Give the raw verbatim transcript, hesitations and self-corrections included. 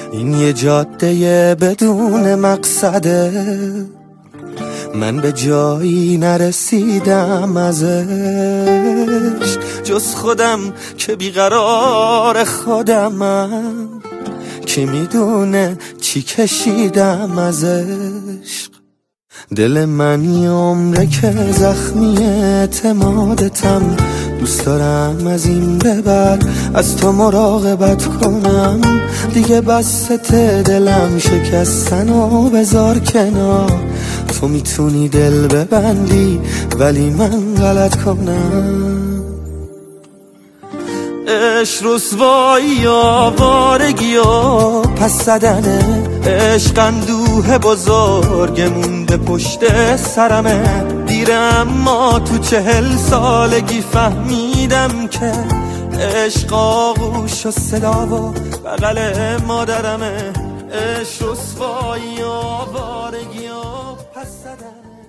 این یه جاده بدون مقصده، من به جایی نرسیدم ازش، جز خودم که بیقرار خودمم، کی میدونه چی کشیدم ازش. دل من یه عمره که زخمی اعتمادتم، دوست دارم از این به بعد از تو مراقبت کنم. دیگه بسته دلم شکستن و بذار کنار، تو میتونی دل ببندی ولی من غلط کنم. عشق رسوایی آوارگی و پس زدنه، عشق اندوه بزرگ مونده پشت سرمه. دیره اما تو چهل سالگی فهمیدم که عشق آغوش و صدا و بغل مادرمه. عشق رسوایی آوارگی و پس زدنه.